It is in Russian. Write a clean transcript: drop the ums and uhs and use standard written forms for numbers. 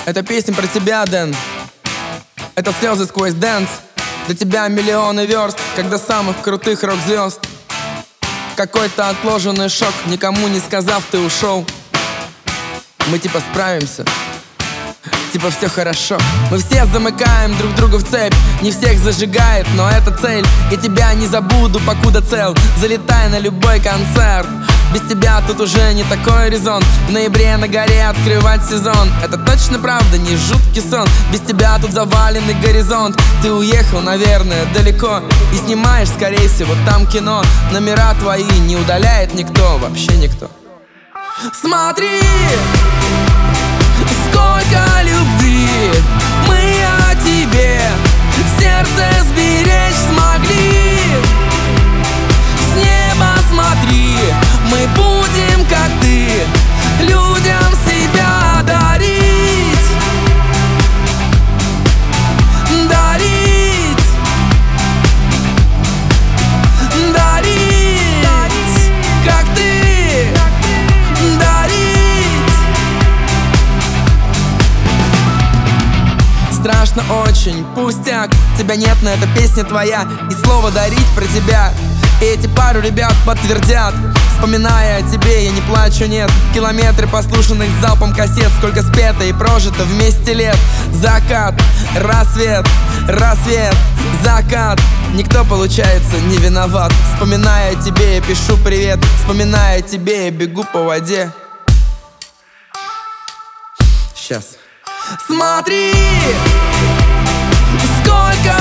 Это песня про тебя, Дэн. Это слезы сквозь дэнс. Для тебя миллионы верст, как до самых крутых рок-звезд. Какой-то отложенный шок, никому не сказав, ты ушел. Мы типа справимся, типа все хорошо. Мы все замыкаем друг друга в цепь. Не всех зажигает, но это цель. И тебя не забуду, покуда цел. Залетай на любой концерт. Без тебя тут уже не такой резон. В ноябре на горе открывать сезон. Это точно правда, не жуткий сон. Без тебя тут заваленный горизонт. Ты уехал, наверное, далеко. И снимаешь, скорее всего, там кино. Номера твои не удаляет никто, вообще никто. Смотри, сколько любви мы о тебе в сердце сберечь смогли. С неба смотри, мы будем как ты, людям себя дарить. Дарить. Дарить, как ты. Дарить. Страшно очень, пустяк. Тебя нет, но эта песня твоя. И слово дарить про тебя. И эти пару ребят подтвердят. Вспоминая о тебе, я не плачу, нет. Километры послушанных залпом кассет. Сколько спето и прожито вместе лет. Закат, рассвет, рассвет, закат. Никто, получается, не виноват. Вспоминая о тебе, я пишу привет. Вспоминая о тебе, я бегу по воде. Сейчас. Смотри, сколько